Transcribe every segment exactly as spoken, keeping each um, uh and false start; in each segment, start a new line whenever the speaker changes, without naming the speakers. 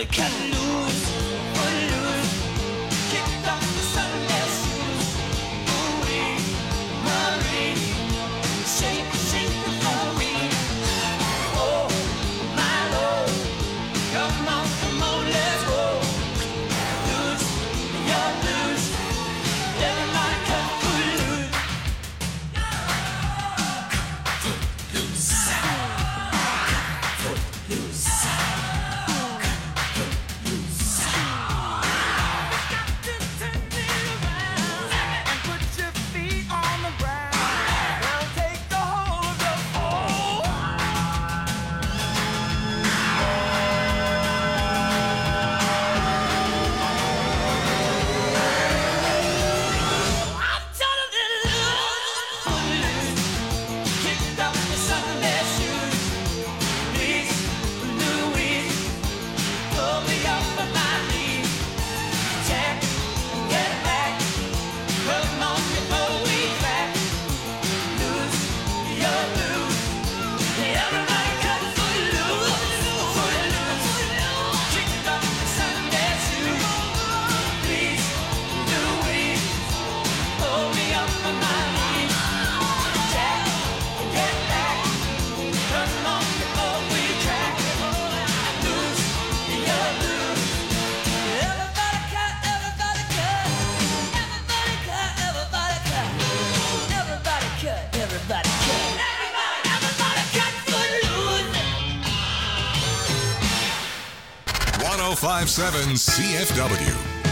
cut loose, foot loose, kicked off the Sunday shoes. Ooh-wee, Marie, shake, shake the floor. Oh, my Lord, come on, come on, let's go. Loose, you're loose, everybody cut foot loose. Foot loose, foot loose.
one oh five point seven C F W.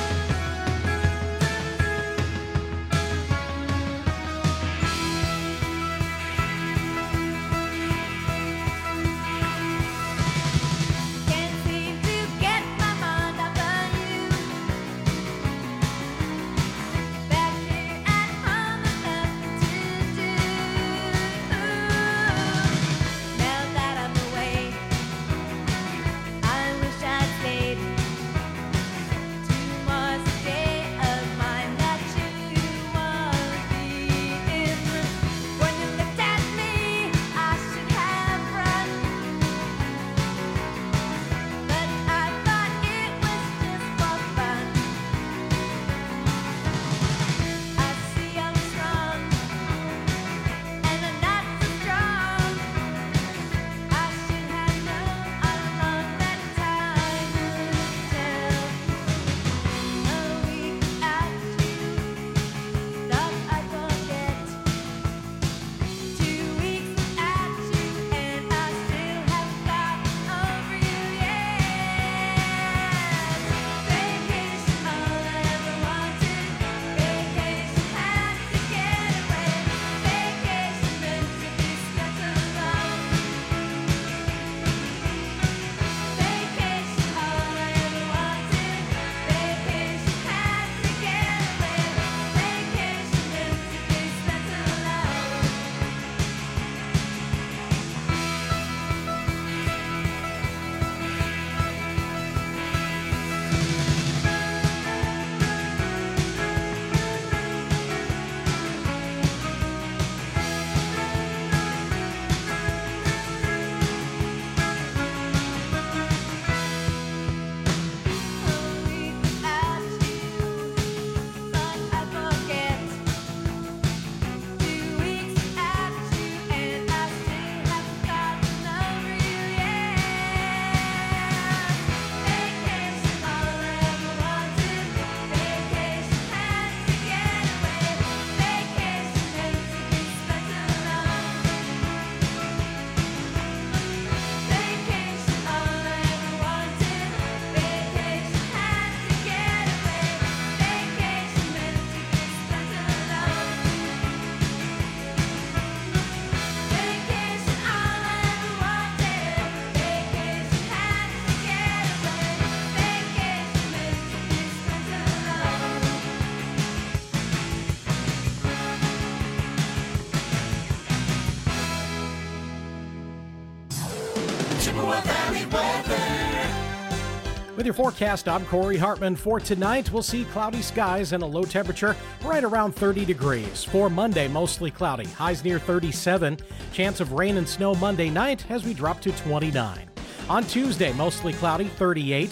With your forecast, I'm Corey Hartman. For tonight, we'll see cloudy skies and a low temperature right around thirty degrees. For Monday, mostly cloudy, highs near thirty-seven. Chance of rain and snow Monday night as we drop to twenty-nine. On Tuesday, mostly cloudy, thirty-eight.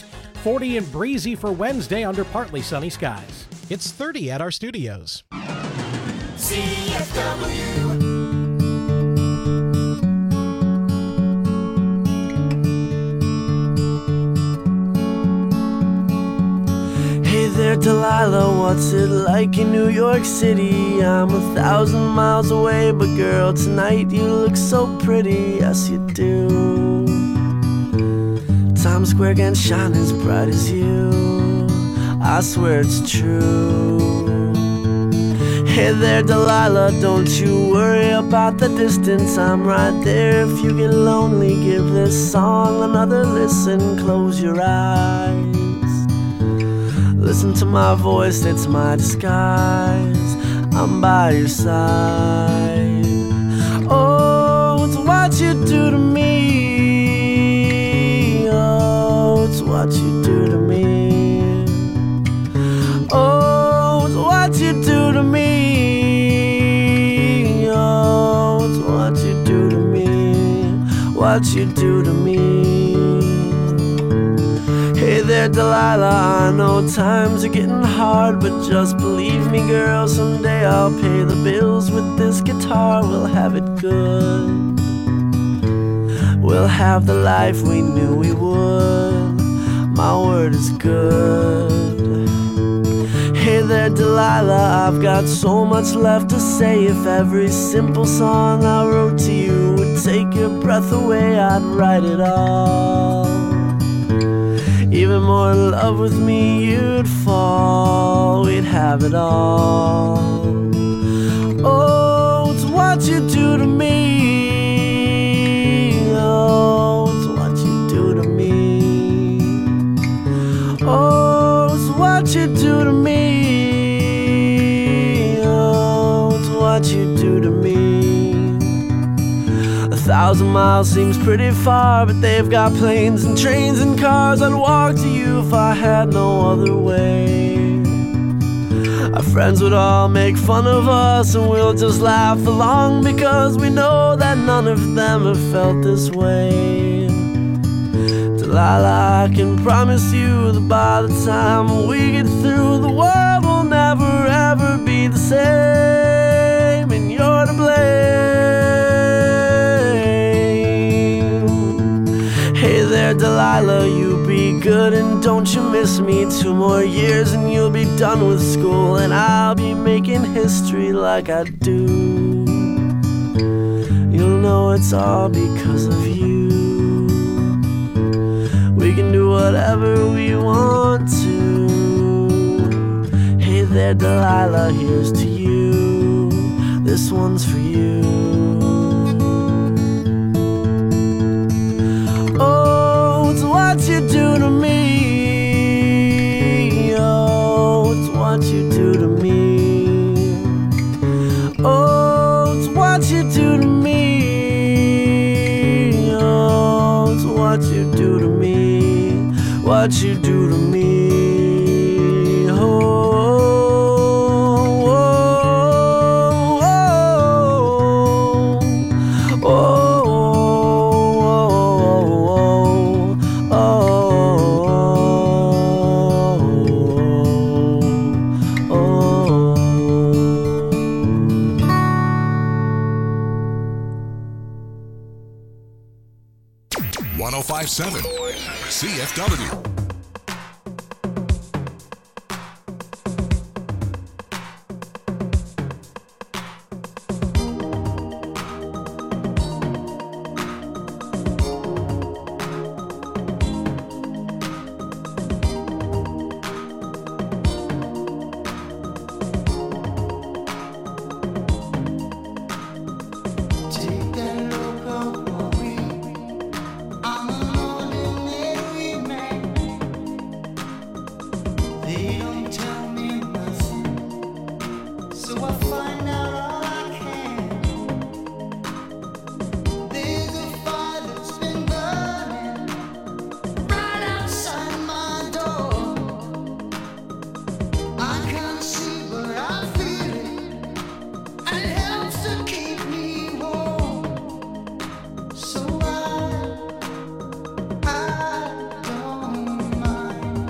forty and breezy for Wednesday under partly sunny skies.
It's thirty at our studios.
C F W.
Hey there, Delilah, what's it like in New York City? I'm a thousand miles away, but girl, tonight you look so pretty, yes you do. Times Square can shine as bright as you, I swear it's true. Hey there, Delilah, don't you worry about the distance, I'm right there. If you get lonely, give this song another listen, close your eyes. Listen to my voice, it's my disguise, I'm by your side. Oh, it's what you do to me. Oh, it's what you do to me. Oh, it's what you do to me. Oh, it's what you do to me. What you do to me. Hey there, Delilah, I know times are getting hard, but just believe me, girl, someday I'll pay the bills with this guitar. We'll have it good. We'll have the life we knew we would. My word is good. Hey there, Delilah, I've got so much left to say. If every simple song I wrote to you would take your breath away, I'd write it all. Even more in love with me you'd fall, we'd have it all. Oh, it's what you do to me. Oh, it's what you do to me. Oh, it's what you do to me. Oh, it's what you do to me. A thousand miles seems pretty far, but they've got planes and trains and cars. I'd walk to you if I had no other way. Our friends would all make fun of us, and we'll just laugh along, because we know that none of them have felt this way. Delilah, I can promise you that by the time we get through, the world will never ever be the same, and you're to blame. Hey there, Delilah, you be good and don't you miss me. Two more years and you'll be done with school, and I'll be making history like I do. You'll know it's all because of you. We can do whatever we want to. Hey there, Delilah, here's to you. This one's for you. What you do to me. Oh, it's what you do to me. Oh, it's what you do to me. Oh, it's what you do to me. What you do to me. Oh.
one oh five point seven C F W.
So I, I don't mind.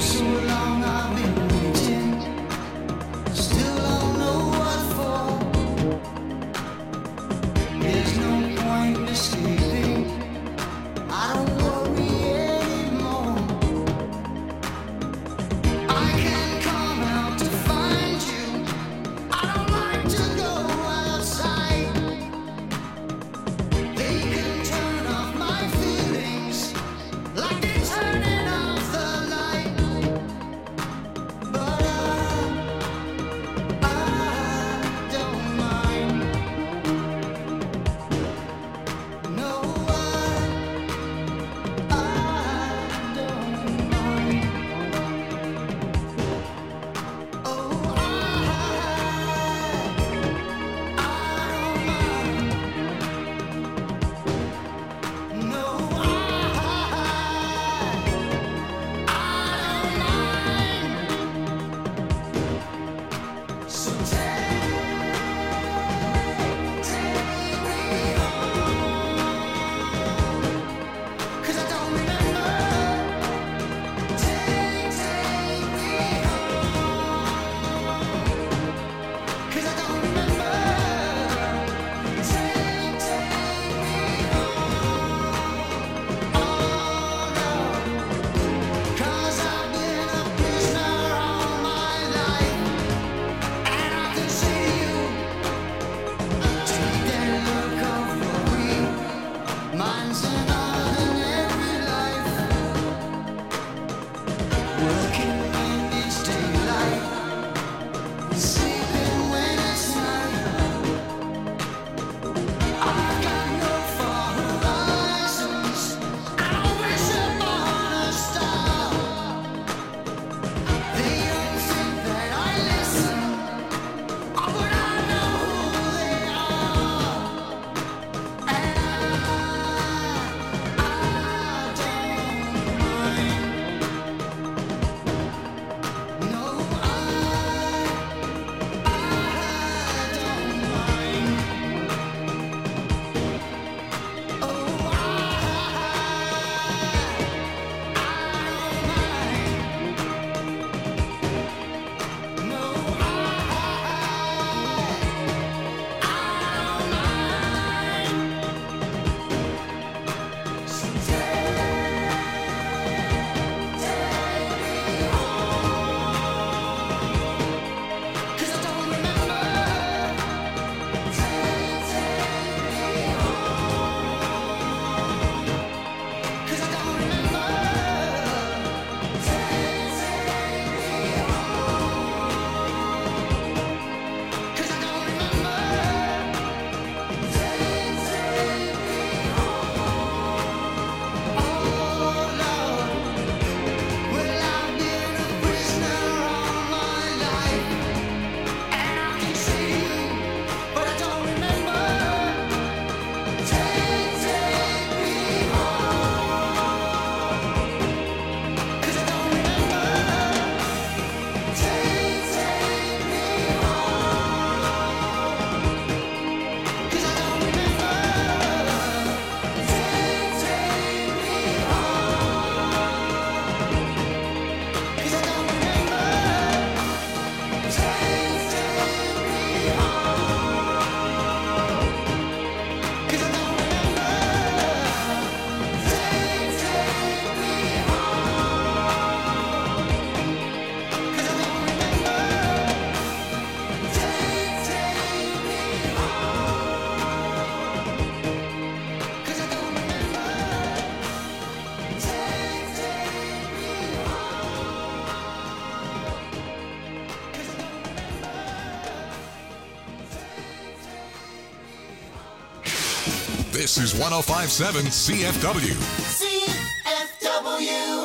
This is one oh five point seven C F W.
C F W.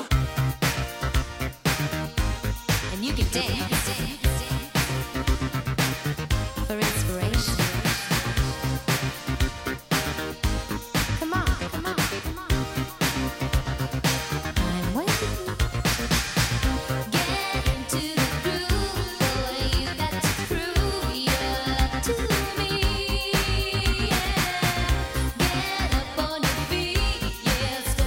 And you can dance for inspiration. Come on, come on, come on. I'm waiting. Get into the groove, boy. You got to prove you're to me. Yeah. Get up on your feet, yeah.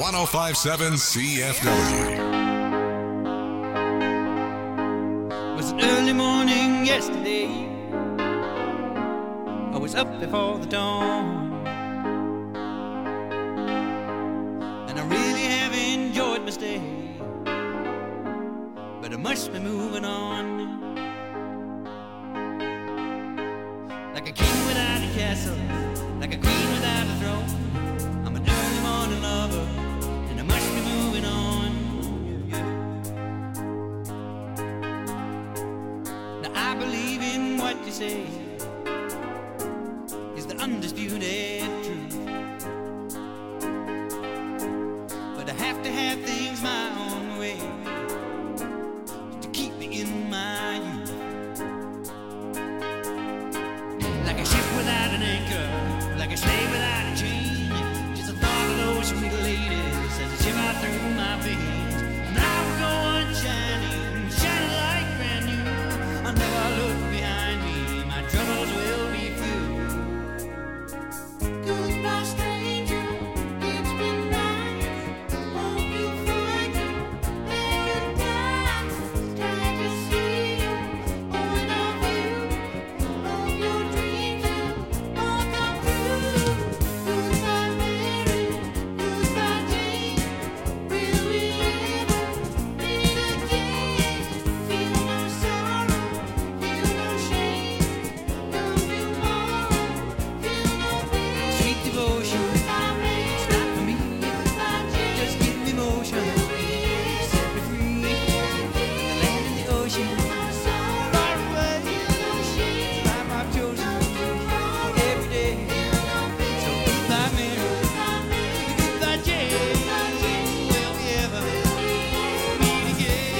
one oh five point seven C F W.
It was an early morning yesterday. I was up before the dawn, and I really have enjoyed my stay, but I must be moving on. Like a king without a castle, like a queen without a throne, I'm an early morning lover, and I must be moving on. Now I believe in what you say is the undisputed truth, but I have to have things my own way to keep me in my youth. Like a ship without an anchor, like a slave without a chain, just the thought of those sweet ladies as they shiver through my veins. And I will go on shining, shining like brand new. I'll never look behind me, my troubles will be few.
Goodbye, stranger. It's been nice. Hope you find your paradise. Try to see you, point of view. Hope your dreams will all come true. Goodbye, Mary. Goodbye, Jane. Will we ever meet again? Feel no sorrow, feel no shame. Come tomorrow, feel no pain.
Sweet devotion, it's not for me. Just give me motion, set me free. The land and the ocean, far away. Life I've chosen every day. So goodbye, Mary. Goodbye, Jane. Will we ever meet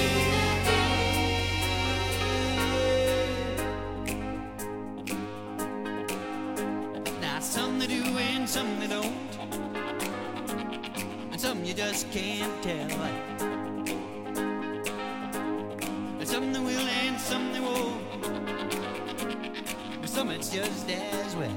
again? Now some they do and some they don't, and some you just can't tell. And some they will and some they won't, but some it's just as well.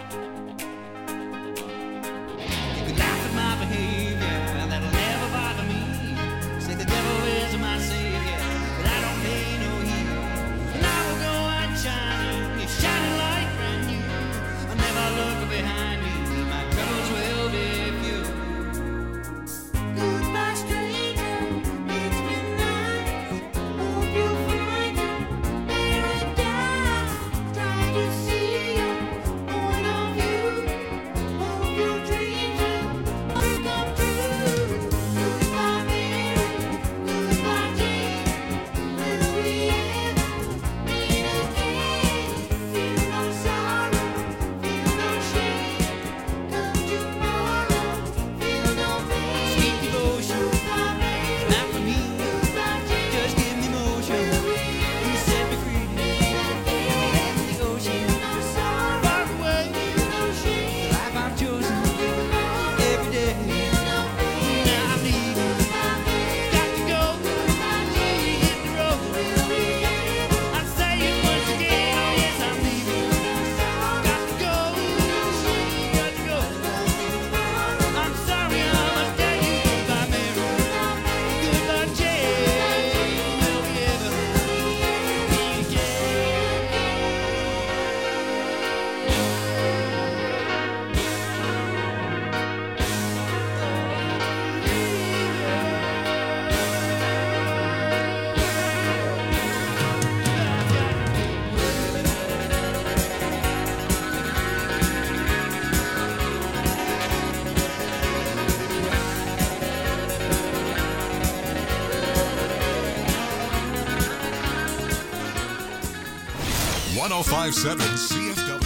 You can laugh at my behavior, that'll never bother me. Say the devil is my savior, but I don't pay no heed. And I will go on shining, it's shining like brand new. I'll never look behind me, my troubles will be few.
Goodbye, stranger. It's been nice. Hope you find your paradise. Try to see your point of view. Hope your dreams will all come true. Goodbye, Mary. Goodbye, Jane. Will we ever meet again? Feel no sorrow, feel no shame. Come tomorrow, feel no pain.
Sweet devotion, not for me. Just give me motion, you set me free. The land and the ocean, far away. The life I've chosen every day. Now I'm leaving, got to go. Hit the road. I say it once again, oh yes I'm leaving. Got to go, got to go. I'm sorry I must tell you goodbye, Mary. Goodbye, Jane. Will we ever meet
one oh five point seven C F W.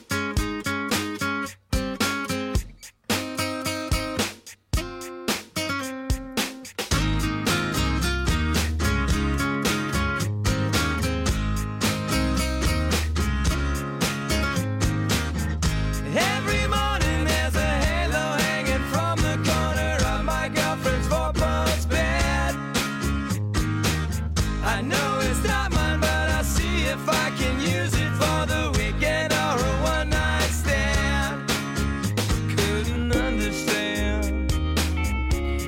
Every morning there's a halo hanging from the corner of my girlfriend's four-post bed. I know it's not mine, but I'll see if I can use it for the weekend or a one-night stand. Couldn't understand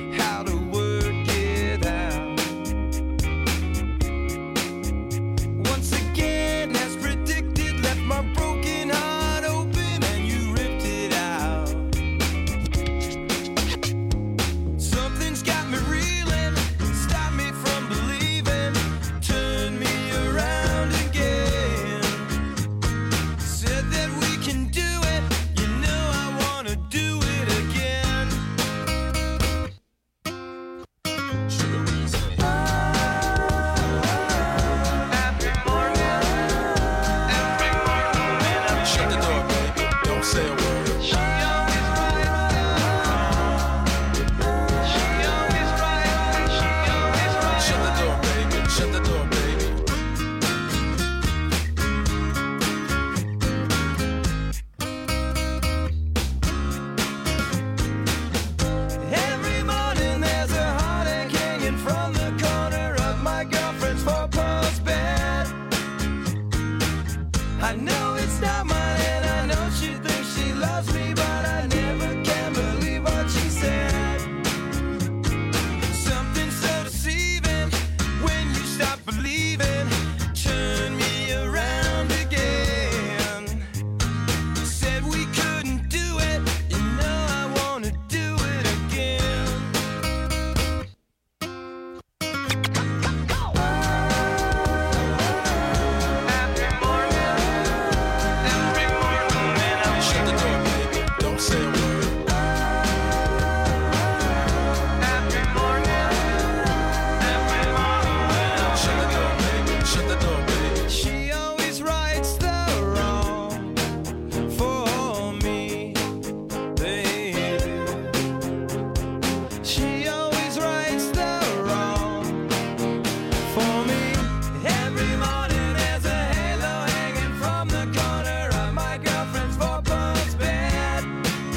for me. Every morning there's a halo hanging from the corner of my girlfriend's four-post bed.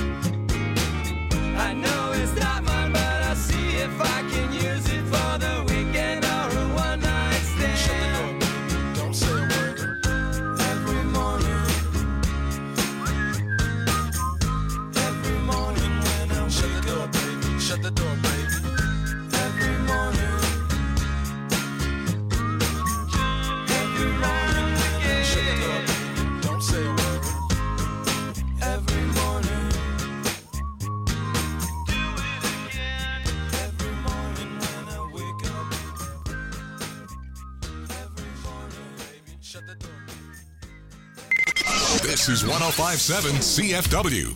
I know it's not mine, but I'll see if I can use it for the weekend or a one-night stand. Shut the door, baby. Don't say a word. Every morning, every morning when I shut wake the door, up, baby. Shut the door, baby. Every morning, every morning when I shut the door, baby. Don't say a word. Every morning. Every morning when I wake up. Every morning, baby, shut the door.
This is one oh five point seven C F W.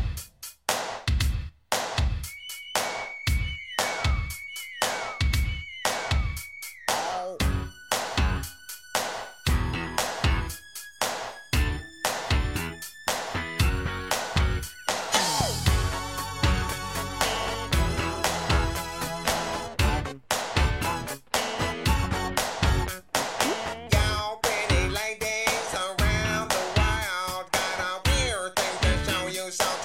Y'all pretty ladies around the world got a weird thing to show you, so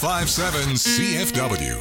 five seven C F W.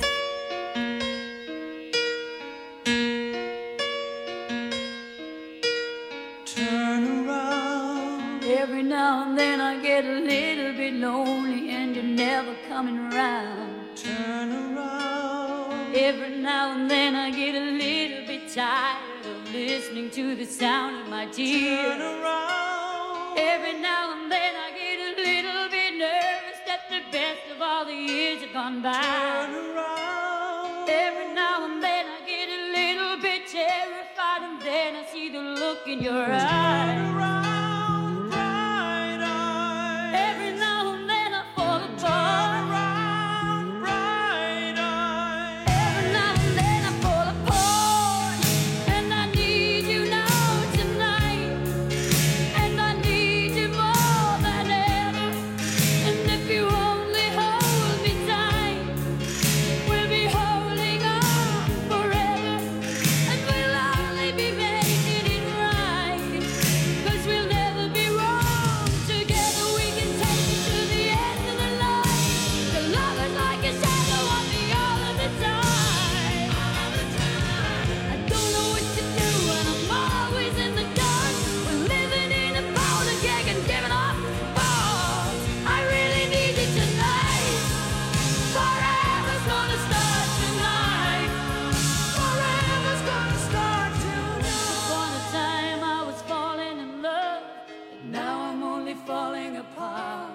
Turn around.
Every now and then I get a little bit lonely and you're never coming around.
Turn around.
Every now and then I get a little bit tired of listening to the sound of my
Turn
tears.
around.
Every now and then I get a little bit nervous that the best of all the years have gone by.
Turn around.
Every now and then I get a little bit terrified and then I see the look in your
Turn
eyes.
around, bright eyes.
Every now and then I fall
Turn
apart.
around, bright eyes.
Every now and then I fall apart. And I need you now tonight. And I need you more than ever. And if you only hold me tight, we'll be holding on forever. And we'll only be making it right. 'Cause we'll never be wrong. Together we can take it to the end of the line. The love is like a shadow on me all of the time. I don't know what to do and I'm always in the dark. We're living in a powder keg and giving off balls. I really need you tonight. Forever's gonna start tonight. Forever's gonna start tonight. Upon a time I was falling in love, but now I'm only falling apart.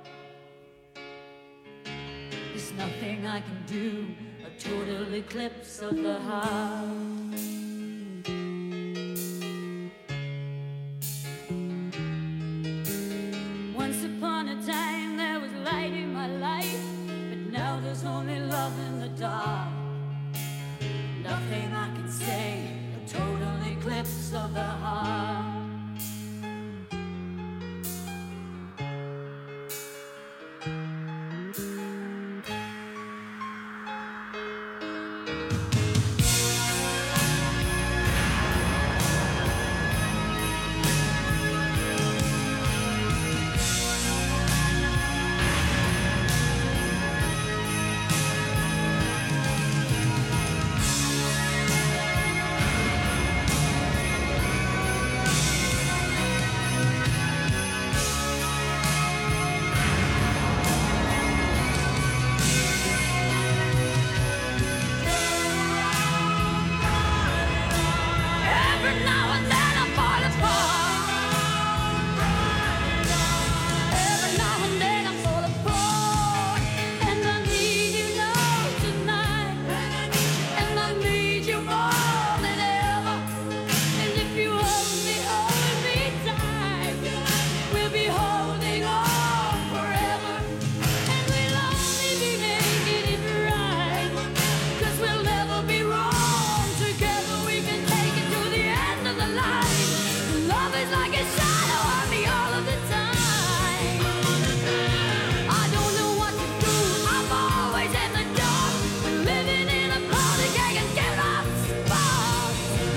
There's nothing I can do, a total eclipse of the heart. Once upon a time there was light in my life, but now there's only love in the dark. Nothing I can say, a total eclipse of the heart. Every now and then I fall apart. Every now and then I fall apart. And I need you now tonight. And I need you more than ever. And if you only hold me tight, we'll be holding on forever. And we'll only be making it right. 'Cause we'll never be wrong. Together we can take it to the end of the line. Love is like a shadow on me all of the time. I don't know what to do. I'm always in the dark. We're living in a powder keg and giving off sparks.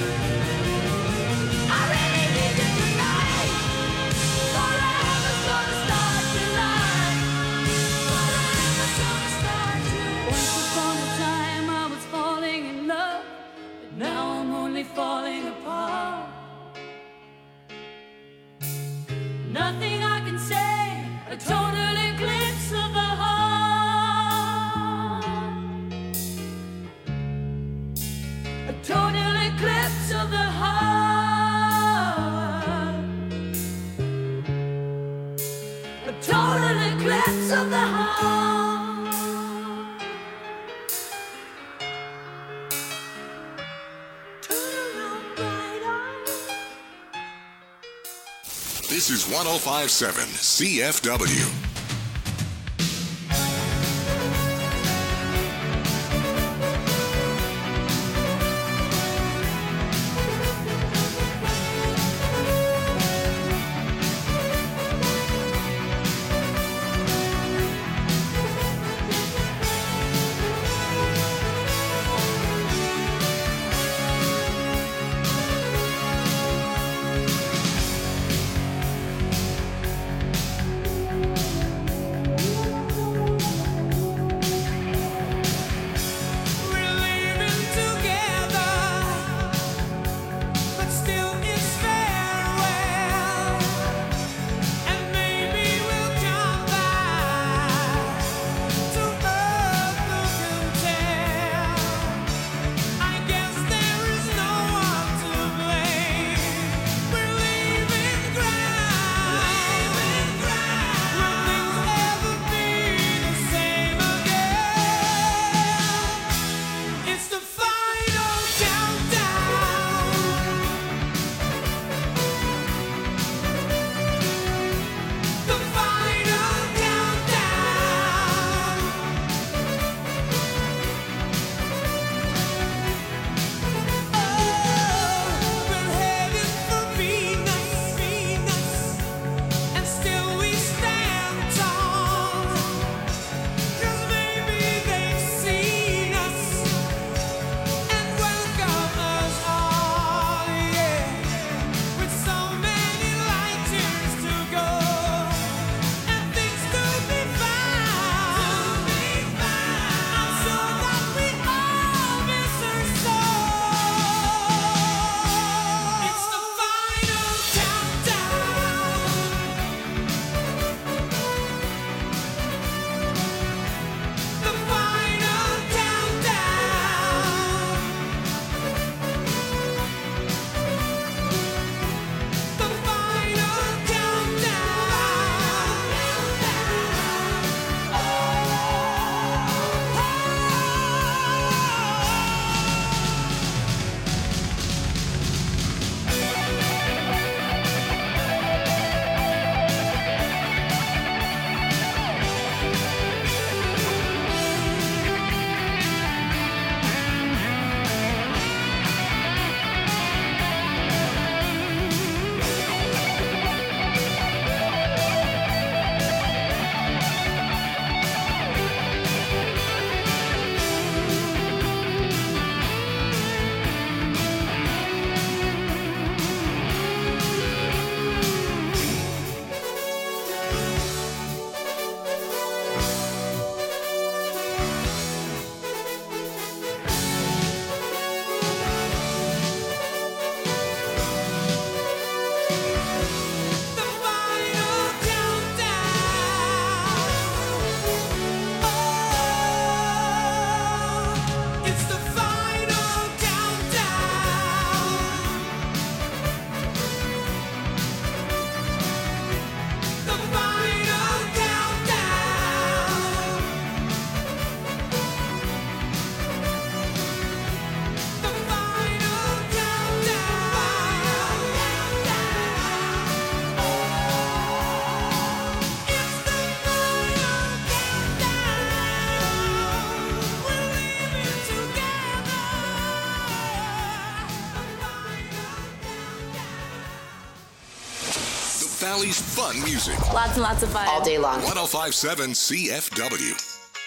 I really need you tonight. Forever's gonna start tonight. Forever's gonna start tonight. Once upon a time I was falling in love, but now I'm only falling apart. Nothing I can say, a total eclipse of the heart. A total eclipse of the heart. A total eclipse of the heart. Turn around, bright eyes.
This is one oh five point seven C F W. Valley's fun music.
Lots and lots of fun.
All day long.
one oh five point seven C F W.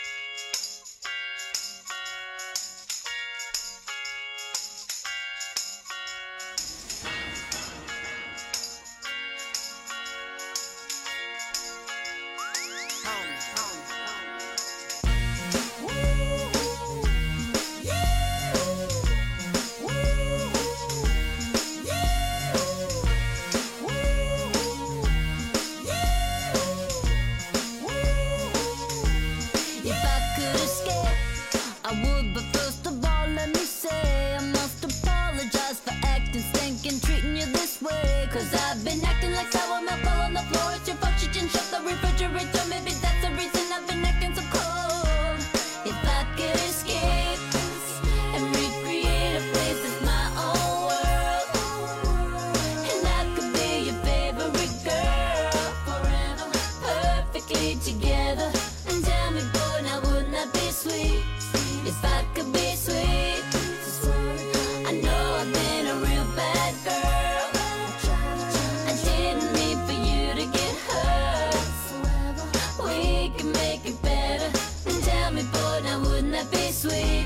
If I could escape, I would, but first of all, let me say I must apologize for acting stinking, treating you this way. Cause I've been acting like sour milk all on the floor. It's your fault you didn't shut the refrigerator. Maybe that's the reason I've been acting so cold. If I could escape and recreate a place that's my own world, and I could be your favorite girl forever, perfectly together. And tell me, boy, now wouldn't that be sweet? If I could be sweet. I know I've been a real bad girl. I didn't mean for you to get hurt. We can make it better. And tell me, boy, now wouldn't that be sweet?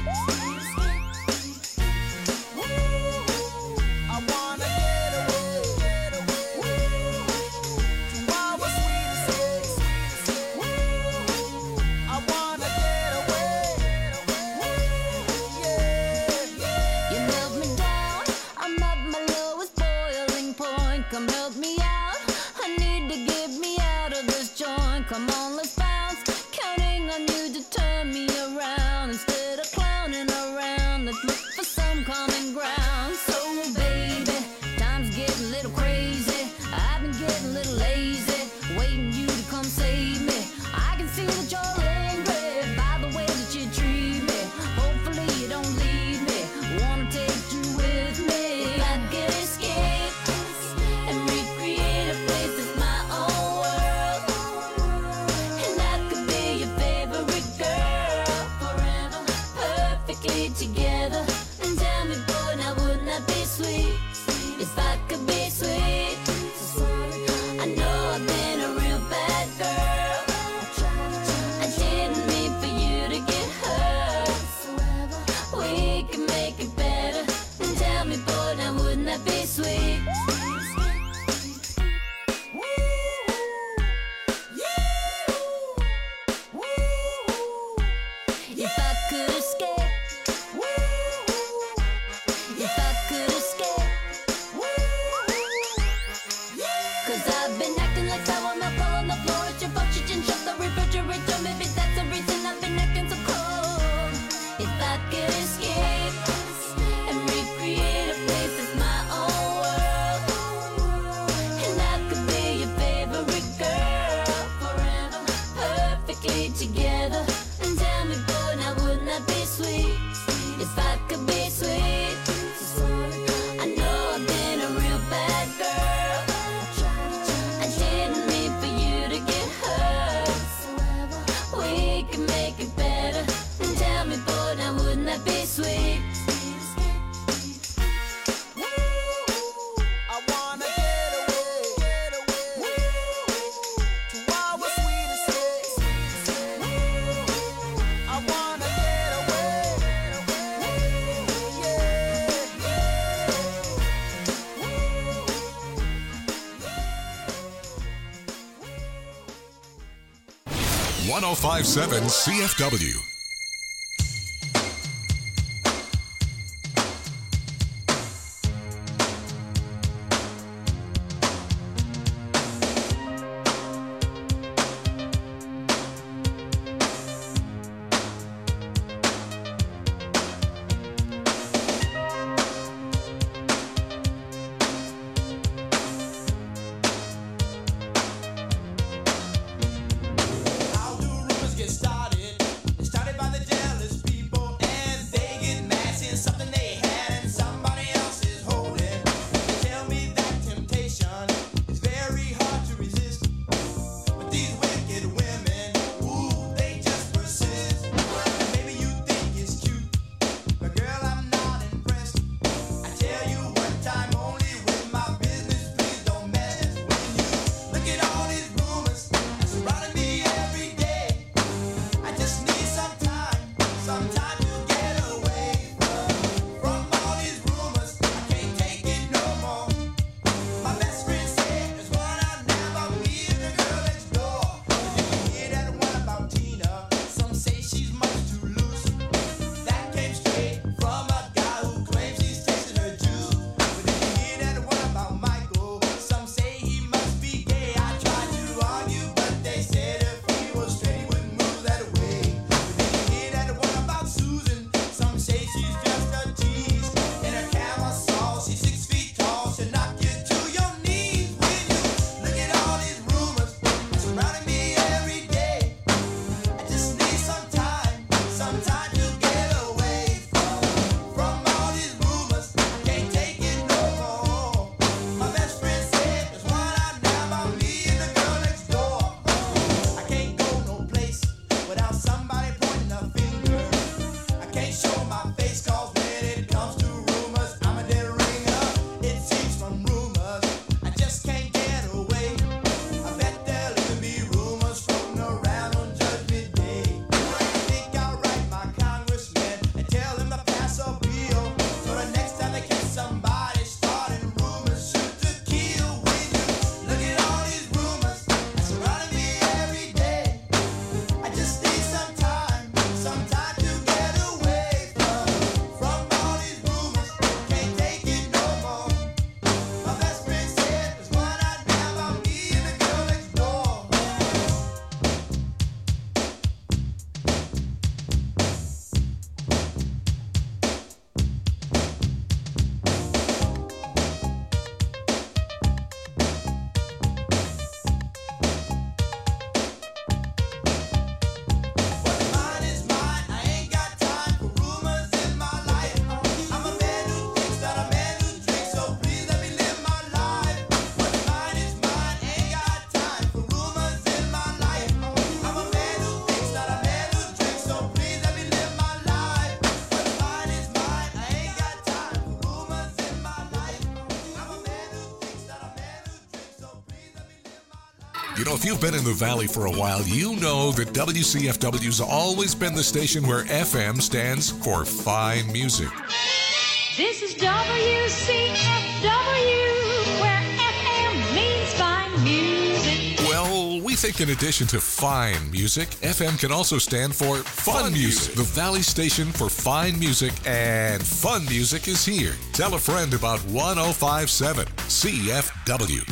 I wanna get away, get away to our sweet escape. I wanna get away, yeah.
You held me down. I'm at my lowest boiling point. Come help me out. I need to get me out of this joint. Come on, let's bounce. Counting on you to turn me around instead of clowning around. Let's look for some common ground. So, baby, time's getting a little crazy. I've been getting a little lazy, waiting you to come save me. I can see that you're angry by the way that you treat me. Hopefully you don't leave me. Wanna take you with me. If I could escape and recreate a place that's my own world, and I could be your favorite girl forever, perfectly together. And tell me, boy, now wouldn't that be sweet? If I could be sweet. I know I've been a real bad girl. I didn't mean for you to get hurt. We can make it better. And tell me, boy, now wouldn't that be sweet? If I could escape, if I could escape, cause I've been acting like sour milk all on the floor. It's your fault you didn't shut the refrigerator. Maybe that's the reason I've been acting so cold. If I could escape and recreate a place that's my own world, and I could be your favorite girl forever, perfectly together. And tell me, boy, now wouldn't that be sweet? If I could be sweet. I know I've been a real bad girl. I didn't mean for you to get hurt. We can make it better. And tell me, boy, now wouldn't that be sweet?
I wanna get away, get away to our sweet escape. I wanna get away, yeah.
one oh five point seven C F W.
How do rumors get started? They started
Sometimes you get away from, from all these rumors. I can't take it no more. My best friend said there's one out now about me and the girl next door. Did you hear that one about Tina? Some say she's much too loose. That came straight from a guy who claims he's tasting her juice. But did you hear that one about Michael? Some say he must be gay. I tried to argue, but they said if he was straight, he wouldn't move that way. But did you hear that one about Susan? Some say she's just a tease. In her camisole, she's six feet tall. She'll knock you to your knees when you look at all these rumors surrounding me every day. I just need some time, some time to get away from, from all these rumors. I can't take it no more. My best friend said there's one out now about me and the girl next door. I can't go no place without somebody pointing a finger. I can't show my face cause when it comes to rumors, I'm a dead ringer. It seems from rumors, I just can't get away. I bet there'll even be rumors floating around on Judgment Day. I think I'll write my congressman and tell him to pass a bill. So the next time they catch somebody starting rumors, shoot to kill. When you look at all these rumors surrounding me every day, I just need some time, some time to get away from, from all these rumors. Can't take it no more. My best friend said there's one out now about me and the girl next door. What's mine is mine. I ain't got time for rumors in my life. I'm a man who thinks that a man who drinks, so please let me live my life. What's mine is mine. Ain't got time for rumors in my life. I'm a man who thinks that a man who drinks, so please let me live my life. What's mine is mine. I ain't got time for rumors in my life. I'm a man who thinks that a man who drinks, so please let me live my life.
You know, if you've been in the Valley for a while, you know that W C F W's always been the station where F M stands for fine music.
This is W C F W, where F M means fine music.
Well, we think in addition to fine music, F M can also stand for fun music. The Valley station for fine music and fun music is here. Tell a friend about one oh five point seven C F W.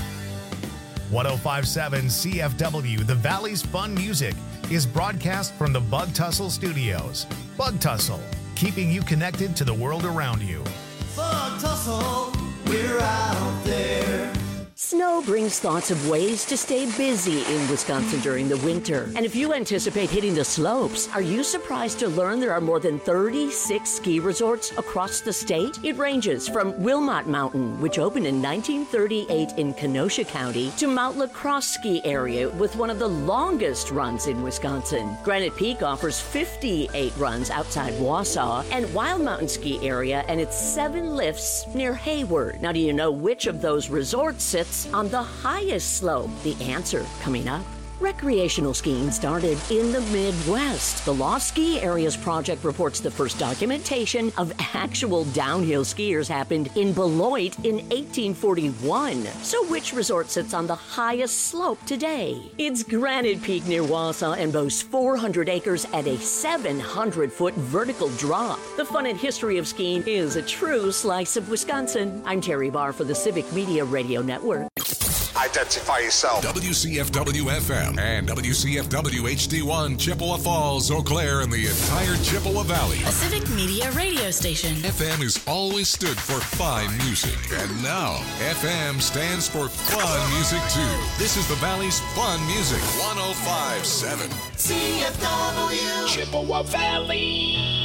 one oh five point seven C F W, the Valley's Fun Music, is broadcast from the Bug Tussle Studios. Bug Tussle, keeping you connected to the world around you.
Bug tussle, we're out there.
Snow brings thoughts of ways to stay busy in Wisconsin during the winter. And if you anticipate hitting the slopes, are you surprised to learn there are more than thirty-six ski resorts across the state? It ranges from Wilmot Mountain, which opened in nineteen thirty-eight in Kenosha County, to Mount La Crosse Ski Area with one of the longest runs in Wisconsin. Granite Peak offers fifty-eight runs outside Wausau, and Wild Mountain Ski Area and its seven lifts near Hayward. Now, do you know which of those resorts sits on the highest slope? The answer coming up. Recreational skiing started in the Midwest. The Lost Ski Areas Project reports the first documentation of actual downhill skiers happened in Beloit in eighteen forty-one. So which resort sits on the highest slope today? It's Granite Peak near Wausau and boasts four hundred acres at a seven hundred foot vertical drop. The fun and history of skiing is a true slice of Wisconsin. I'm Terry Barr for the Civic Media Radio Network.
Identify yourself.
W C F W F M and W C F W H D one, Chippewa Falls, Eau Claire, and the entire Chippewa Valley.
A Civic Media radio station.
F M has always stood for fine music, and now F M stands for fun music too. This is the Valley's fun music, one oh five point seven
C F W.
Chippewa Valley.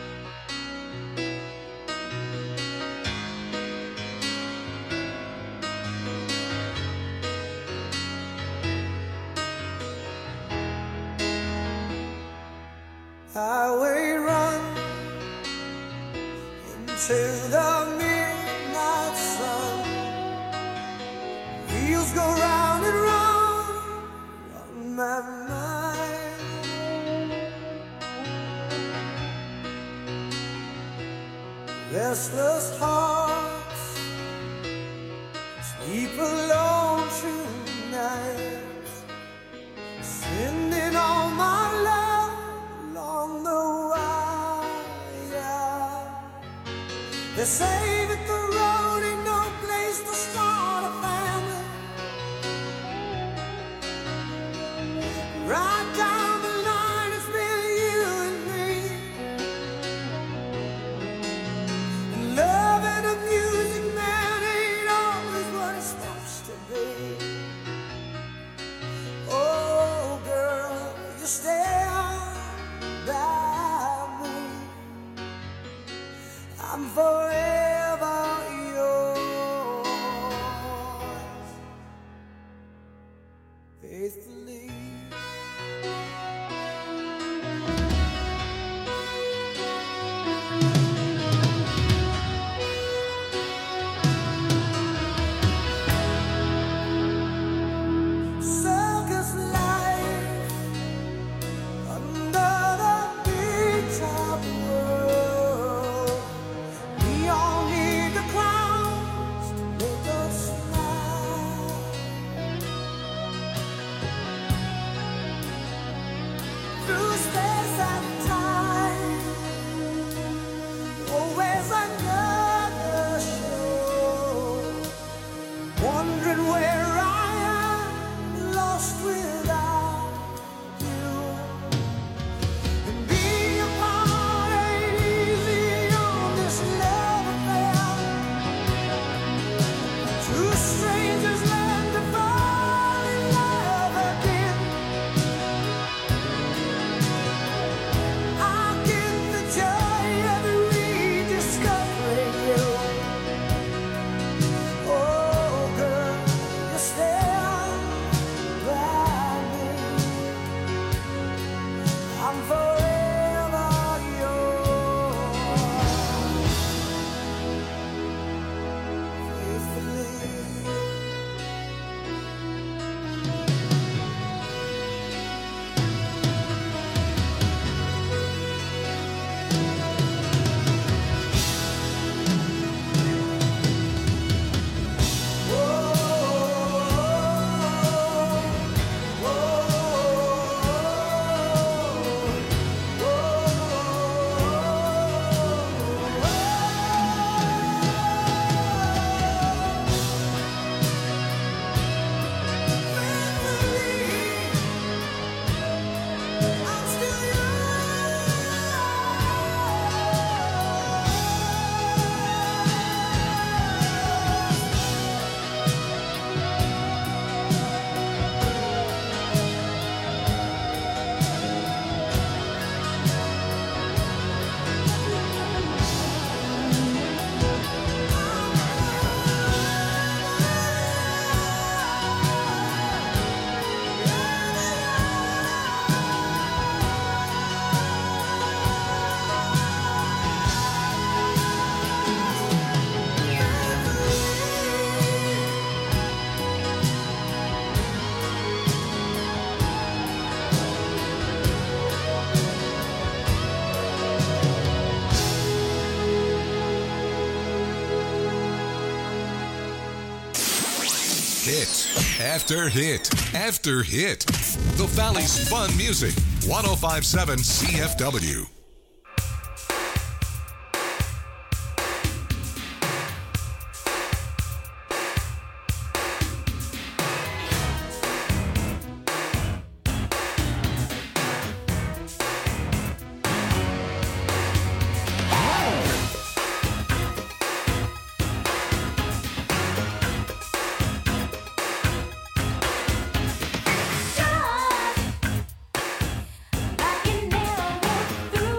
Highway run into the midnight sun. Wheels go round and round on my mind. restless hearts sleep alone through nights, sending all my love along the wire. They say that the road ain't no place to start a family. Right down the line, it's been you and me. And loving a music man ain't always what it's supposed to be. Oh, girl, you stand by me. I'm forever yours, faithfully. Circus life under the big top world. We all need the clowns to make us smile. Through space and time, always another show. Wondering where I am, lost without you. And being apart ain't easy on this love affair. Two strangers learn to fall in love again. I get the joy of rediscovering you. Oh, girl, you stand by me. I'm forever yours, faithfully. I'm still
Hit after hit after hit. The Valley's fun music. one oh five point seven C F W.
Like you never walked through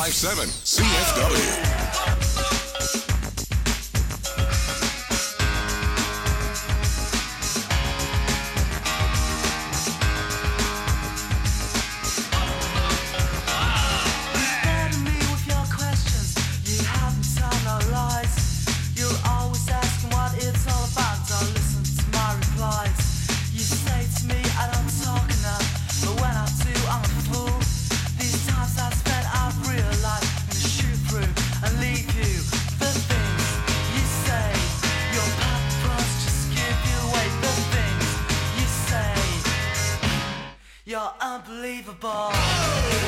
five seven C F W.
You're unbelievable.